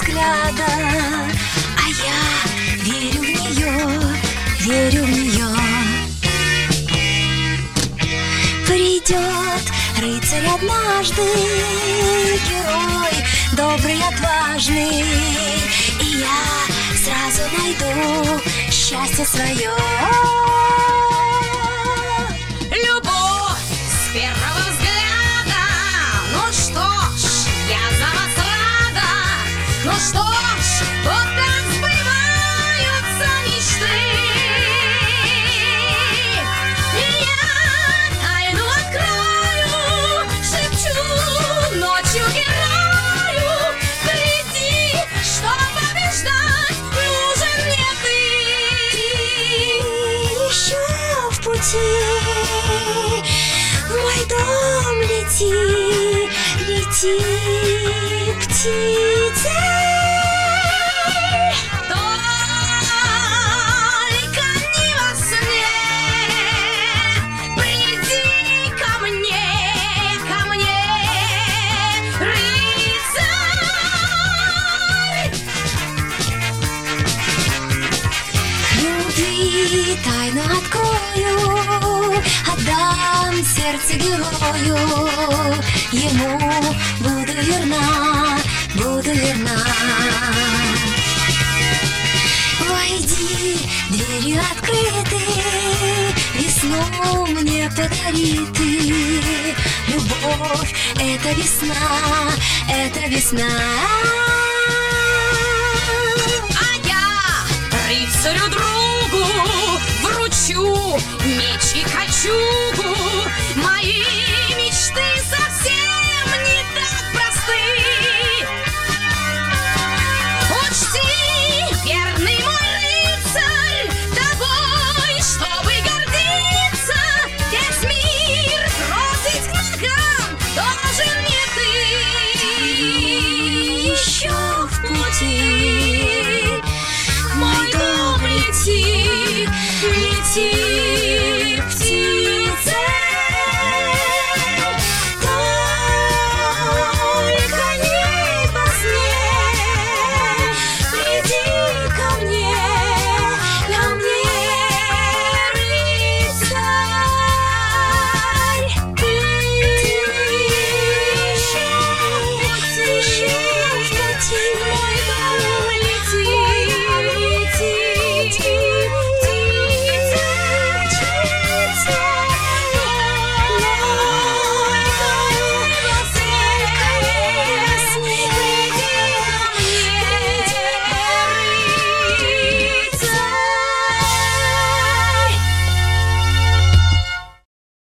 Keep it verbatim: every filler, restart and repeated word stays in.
взгляда, а я верю в нее, верю в нее. Придет рыцарь однажды, герой добрый, отважный, и я сразу найду счастье свое. Любовь с первого взгляда. Ну что ж, я за вас рада. Ну что ж, вот так сбываются мечты. И я тайну открою, шепчу ночью герою: приди, чтоб побеждать, нужен мне ты. Еще в пути, в мой дом лети, лети, птица. Только не во сне. Приди ко мне, ко мне, рыцарь. Любви тайну открою, отдам сердце герою. Ему буду верна, буду верна. Войди, дверью открыты, весну мне подари ты. Любовь — это весна, это весна. А я рыцарю другу вручу меч и кольчугу. Мои мечты совсем не так просты. Учти, верный мой рыцарь, тобой, чтобы гордиться, весь мир бросить к ногам должен мне ты. Еще в пути,